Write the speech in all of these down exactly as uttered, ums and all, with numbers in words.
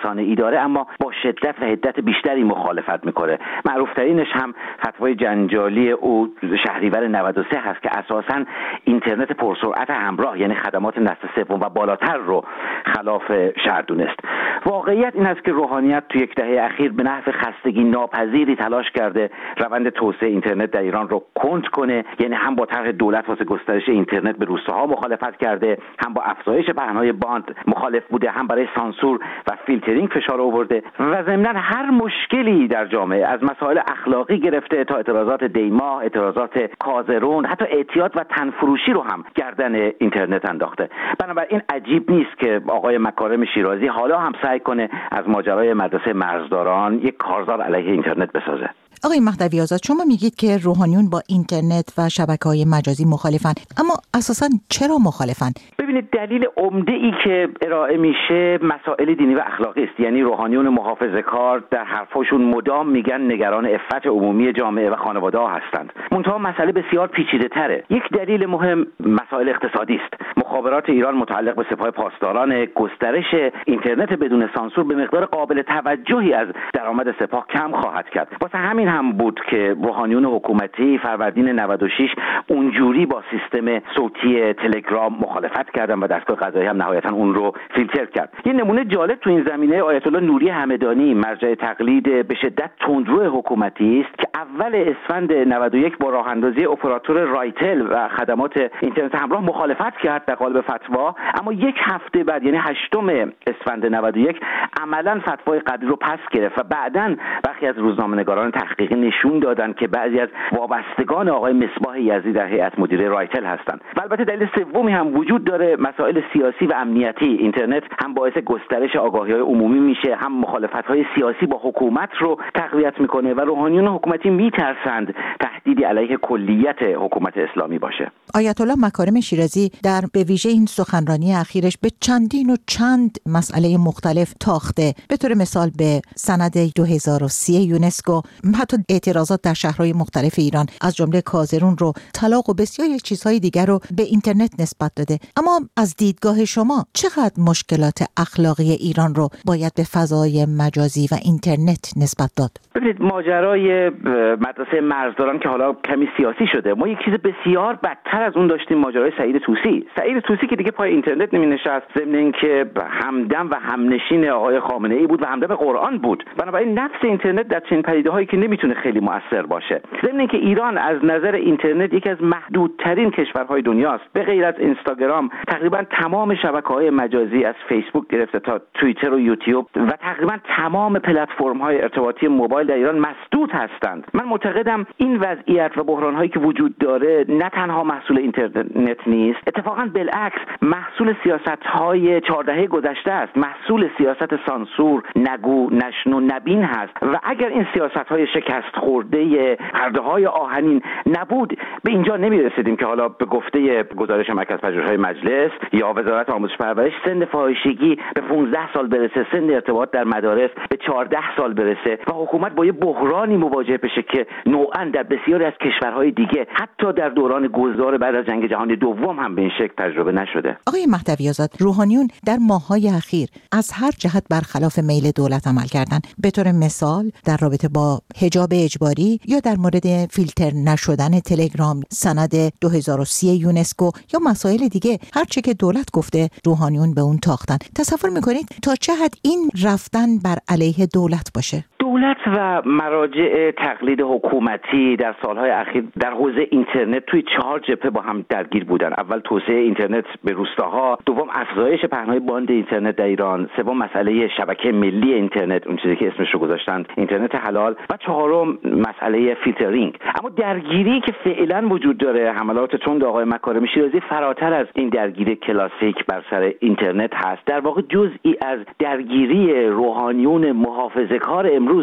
رسانه‌ای داره، اما با شدت و حدت بیشتری مخالفت میکنه. معروفترینش هم فتوای جنجالی او شهریور نود و سه هست که اساساً اینترنت پرسرعت همراه، یعنی خدمات نسل سوم و بالاتر رو خلاف شرع دونست. واقعیت این است که روحانیت تو یک دهه اخیر به نحو خستگی ناپذیری تلاش کرده روند توسعه اینترنت در ایران رو کند کنه، یعنی هم با طرح دولت واسه گسترش اینترنت به روستاها مخالفت کرده، هم با افزایش پهنای باند مخالف بوده، هم برای سانسور و فیلترینگ فشار آورده و ضمناً هر مشکلی در جامعه از مسائل اخلاقی گرفته تا اعتراضات دیما، اعتراضات کازرون، حتی اعتیاد و تنفروشی رو هم گردن اینترنت انداخته. بنابراین عجیب نیست که آقای مکارم شیرازی حالا هم سعی کنه از ماجرای مدرسه مرزداران یک کارزار علیه اینترنت بسازه. آقای مهدوی آزاد، شما میگید که روحانیون با اینترنت و شبکه‌های مجازی مخالفن، اما اساساً چرا مخالفن؟ ببینید، دلیل عمده ای که ارائه میشه مسائل دینی و اخلاقی است. یعنی روحانیون محافظه‌کار در حرفاشون مدام میگن نگران عفت عمومی جامعه و خانواده ها هستند. منتها مسئله بسیار پیچیده تره. یک دلیل مهم مسائل اقتصادی است. مخابرات ایران متعلق به سپاه پاسداران، گسترش اینترنت بدون سانسور به مقدار قابل توجهی از درآمد سپاه کم خواهد کرد. واسه همین هم بود که روحانیون حکومتی فروردین نود و شش اونجوری با سیستم صوتی تلگرام مخالفت کردن و دستگاه قضایی هم نهایتا اون رو فیلتر کرد. یه نمونه جالب تو این زمینه آیت الله نوری همدانی، مرجع تقلید به شدت تندرو حکومتی است که اول اسفند نود و یک با راه اندازی اپراتور رایتل و خدمات اینترنت همراه مخالفت کرد در قالب فتوا، اما یک هفته بعد یعنی هشتم اسفند نود و یک عملاً فتوای قبلی رو پس گرفت و بعداً برخی از روزنامه‌نگاران تحقیقی نشون دادن که بعضی از وابستگان آقای مصباح یزدی در هیئت مدیره رایتل هستند. و البته دلیل سومی هم وجود داره، مسائل سیاسی و امنیتی. اینترنت هم باعث گسترش آگاهی‌های عمومی میشه، هم مخالفت‌های سیاسی با حکومت رو تقویت میکنه و روحانیون حکومتی میترسند تهدیدی علیه کلیت حکومت اسلامی باشه. آیت الله مکارم شیرازی در به ویژه این سخنرانی اخیرش به چندین و چند مسئله مختلف تاخته، به طور مثال به سند دو هزار و سه یونسکو، حتی اعتراضات در شهرهای مختلف ایران از جمله کازرون رو، طلاق و بسیاری چیزهای دیگر رو به اینترنت نسبت داده. اما از دیدگاه شما چقدر مشکلات اخلاقی ایران رو باید به فضای مجازی و اینترنت نسبت داد؟ ببینید، ماجرای مدرسه مرزداران که حالا کمی سیاسی شده، ما یک چیز بسیار بدتر از اون داشتیم، ماجرای سعید طوسی. سعید طوسی که دیگه پای اینترنت نمی‌نشست، ضمن اینکه همدم و همنشین آقای خامنه‌ای بود و همدم قرآن بود. بنابراین نفس اینترنت در چنین پدیده‌هایی که نمیتونه خیلی مؤثر باشه. ضمن اینکه ایران از نظر اینترنت یکی از محدودترین کشورهای دنیاست. به غیر از اینستاگرام تقریبا تمام شبکه‌های مجازی از فیسبوک گرفته تا توییتر و یوتیوب و تقریبا تمام پلتفرم‌های ارتباطی موبایل در ایران مسدود هستند. من معتقدم این وضعیت و بحران‌هایی که وجود داره نه تنها محصول اینترنت نیست، اتفاقاً بالعکس محصول سیاست‌های چهار دهه گذشته است. محصول سیاست سانسور، نگو، نشنو، نبین هست و اگر این سیاست‌های شکست خورده پرده‌های آهنین نبود، به اینجا نمی‌رسیدیم که حالا به گفته گزارش مرکز پژوهش‌های مجلس یا وزارت آموزش پرورش سن فاحشگی به پانزده سال برسه، سن ارتباط در مدارس به چهارده سال برسه و حکومت با یه بحرانی مواجه بشه که نوعاً در بسیاری از کشورهای دیگه حتی در دوران گذار بعد از جنگ جهانی دوم هم به این شکل تجربه نشده. آقای مهدوی آزاد، روحانیون در ماه‌های اخیر از هر جهت برخلاف میل دولت عمل کردند. به طور مثال در رابطه با حجاب اجباری یا در مورد فیلتر نشدن تلگرام، سند دو هزار و سه یونسکو یا مسائل دیگه، هر چه که دولت گفته روحانیون به اون تاختن. تصور میکنید تا چه حد این رفتن بر علیه دولت باشه؟ دولت و مراجع تقلید حکومتی در سالهای اخیر در حوزه اینترنت توی چهار جبهه با هم درگیر بودن. اول توسعه اینترنت به روستاها، دوم افزایش پهنای باند اینترنت در ایران، سوم مسئله شبکه ملی اینترنت، اون چیزی که اسمش رو گذاشتن اینترنت حلال، و چهارم مسئله فیلترینگ. اما درگیری که فعلا وجود داره، حملات تند آقای مکارم شیرازی فراتر از این درگیری کلاسیک بر سر اینترنت هست. در واقع جزئی از درگیری روحانیون محافظه‌کار امروز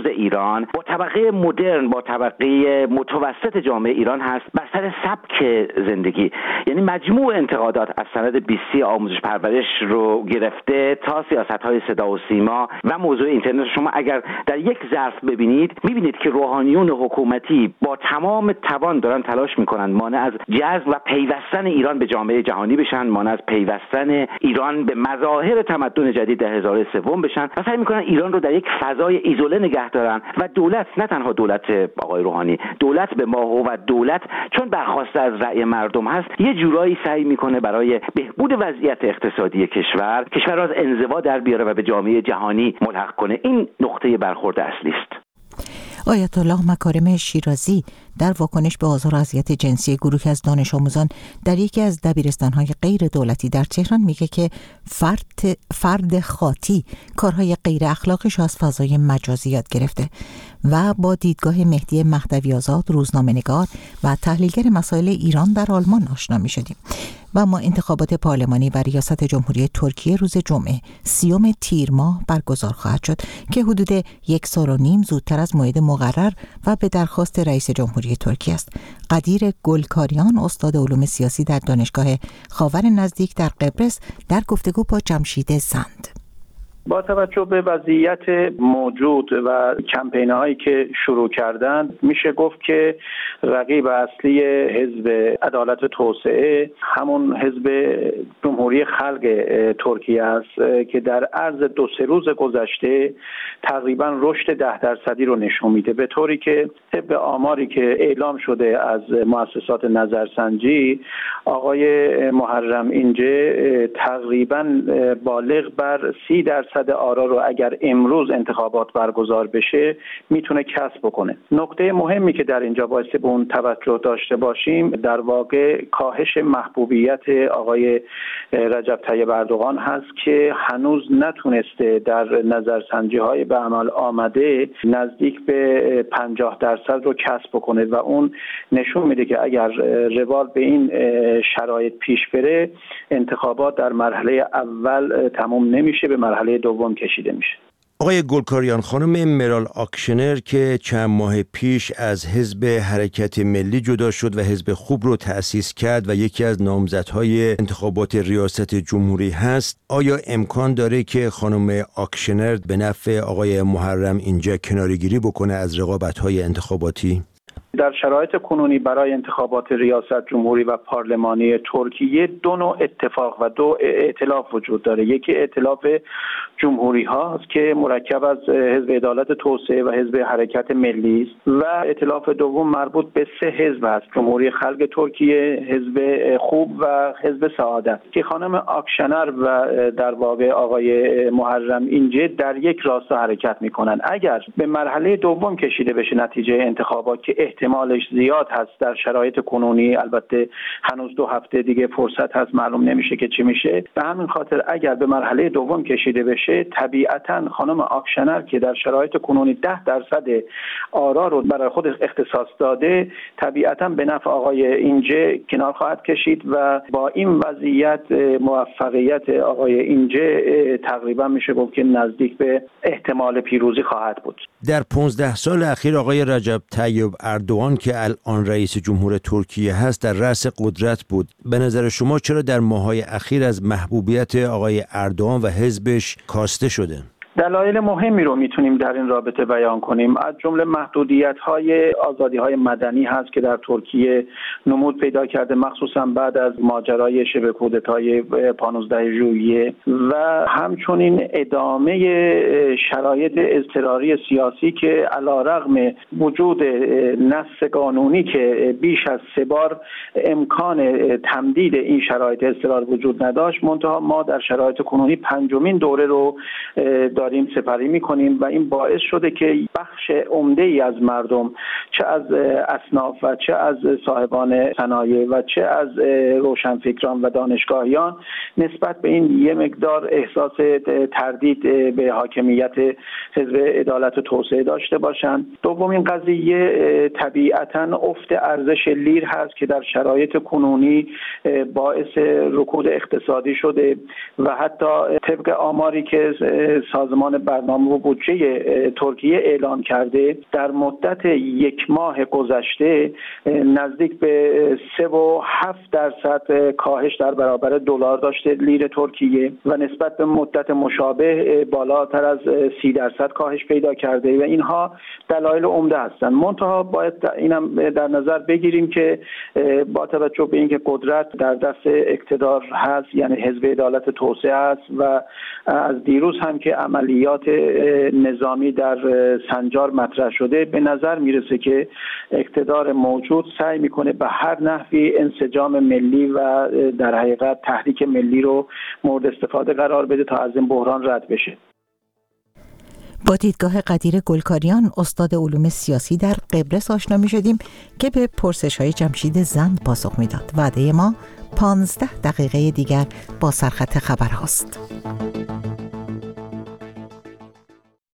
امروز ایران با طبقه مدرن، با طبقه متوسط جامعه ایران هست بر سر سبک زندگی. یعنی مجموع انتقادات از سند بیستی آموزش پرورش رو گرفته تا سیاست‌های صدا و سیما و موضوع اینترنت، شما اگر در یک ظرف ببینید می‌بینید که روحانیون حکومتی با تمام توان دارن تلاش می‌کنن مانع از جذب و پیوستن ایران به جامعه جهانی بشن، مانع از پیوستن ایران به مظاهر تمدن جدید در هزاره سوم بشن و سعی می‌کنن ایران رو در یک فضای ایزوله نگه دارن و دولت، نه تنها دولت آقای روحانی، دولت به ماهو و دولت چون برخواسته از رأی مردم هست یه جورایی سعی می‌کنه برای بهبود وضعیت اقتصادی کشور کشور را از انزوا در بیاره و به جامعه جهانی ملحق کنه. این نقطه برخورد اصلی است. آیت الله مکارم شیرازی در واکنش به آزار و اذیت جنسی گروهی از دانش آموزان در یکی از دبیرستان‌های غیر دولتی در تهران میگه که فرد فرد خاطی کارهای غیر اخلاقش از فضای مجازی یاد گرفته و با دیدگاه مهدی مهدوی آزاد، روزنامه‌نگار و تحلیلگر مسائل ایران در آلمان آشنا می‌شدیم. و اما انتخابات پارلمانی و ریاست جمهوری ترکیه روز جمعه سیوم تیر ماه برگزار خواهد شد که حدود یک سال و نیم زودتر از موعد مقرر و به درخواست رئیس جمهوری ترکیه است. قدیر گلکاریان، استاد علوم سیاسی در دانشگاه خاور نزدیک در قبرس، در گفتگو با جمشید زند: با توجه به وضعیت موجود و کمپین‌هایی که شروع کردند میشه گفت که رقیب اصلی حزب عدالت و توسعه همون حزب جمهوری خلق ترکیه است که در عرض دو سه روز گذشته تقریبا رشد ده درصدی رو نشون میده، به طوری که طبق آماری که اعلام شده از مؤسسات نظرسنجی آقای محرم اینجه تقریبا بالغ بر سی درصد آرا رو اگر امروز انتخابات برگزار بشه میتونه کسب بکنه. نکته مهمی که در اینجا باعث به اون توجه داشته باشیم در واقع کاهش محبوبیت آقای رجب طیب اردوغان هست که هنوز نتونسته در نظرسنجی های به عمل آمده نزدیک به پنجاه درصد رو کسب بکنه و اون نشون میده که اگر روال به این شرایط پیش بره انتخابات در مرحله اول تموم نمیشه، به مرحله دوم کشیده میشه. آقای گلکاریان، خانم مرال آکشنر که چند ماه پیش از حزب حرکت ملی جدا شد و حزب خوب رو تأسیس کرد و یکی از نامزدهای انتخابات ریاست جمهوری هست، آیا امکان داره که خانم آکشنر به نفع آقای محرم اینجا کناره‌گیری بکنه از رقابت‌های انتخاباتی؟ در شرایط کنونی برای انتخابات ریاست جمهوری و پارلمانی ترکیه دو نوع اتفاق و دو ائتلاف وجود داره. یکی ائتلاف جمهوری هاست که مرکب از حزب عدالت توسعه و حزب حرکت ملی است و ائتلاف دوم مربوط به سه حزب است: جمهوری خلق ترکیه، حزب خوب و حزب سعادت، که خانم آکشنر و در واقع آقای محرم اینجه در یک راستا حرکت میکنن. اگر به مرحله دوم کشیده بشه نتیجه انتخابات که احتمالش زیاد هست در شرایط کنونی، البته هنوز دو هفته دیگه فرصت هست، معلوم نمیشه که چی میشه، به همین خاطر اگر به مرحله دوم کشیده بشه طبیعتاً خانم آکشنر که در شرایط کنونی ده درصد آرا رو برای خود اختصاص داده طبیعتاً به نفع آقای اینجه کنار خواهد کشید و با این وضعیت موفقیت آقای اینجه تقریبا میشه گفت که نزدیک به احتمال پیروزی خواهد بود. در پانزده سال اخیر آقای رجب طیب اردوغان که الان رئیس جمهور ترکیه هست در رأس قدرت بود. به نظر شما چرا در ماه‌های اخیر از محبوبیت آقای اردوغان و حزبش کاسته شده؟ دلایل مهمی رو میتونیم در این رابطه بیان کنیم. از جمله محدودیت‌های آزادی‌های مدنی هست که در ترکیه نمود پیدا کرده، مخصوصا بعد از ماجرای شبه کودتای پانزده ژوئیه و همچنین ادامه شرایط اضطراری سیاسی که علیرغم وجود نص قانونی که بیش از سه بار امکان تمدید این شرایط اضطرار وجود نداشت، منتها ما در شرایط کنونی پنجمین دوره رو داریم سپری می‌کنیم و این باعث شده که بخش عمده‌ای از مردم، چه از اصناف و چه از صاحبان صنایع و چه از روشنفکران و دانشگاهیان نسبت به این یه مقدار احساس تردید به حاکمیت حزب عدالت و توسعه داشته باشند. دومین قضیه طبیعتاً افت ارزش لیر هست که در شرایط کنونی باعث رکود اقتصادی شده و حتی طبق آماری که سازمان سازمان برنامه و بودجه ترکیه اعلام کرده، در مدت یک ماه گذشته نزدیک به سه و هفت درصد کاهش در برابر دلار داشته لیر ترکیه و نسبت به مدت مشابه بالاتر از سی درصد کاهش پیدا کرده و اینها دلایل عمده هستند. منتها باید اینم در نظر بگیریم که با توجه به اینکه قدرت در دست اقتدار هست، یعنی حزب عدالت توسعه است و از دیروز هم که عملیات نظامی در سنجار مطرح شده، به نظر میرسه که اقتدار موجود سعی میکنه به هر نحوی انسجام ملی و در حقیقت تحریک ملی رو مورد استفاده قرار بده تا از این بحران رد بشه. با دیدگاه قدیر گلکاریان، استاد علوم سیاسی در قبرس آشنا می شدیم که به پرسش های جمشید زند پاسخ می داد. وعده ما پانزده دقیقه دیگر با سرخط خبر هاست.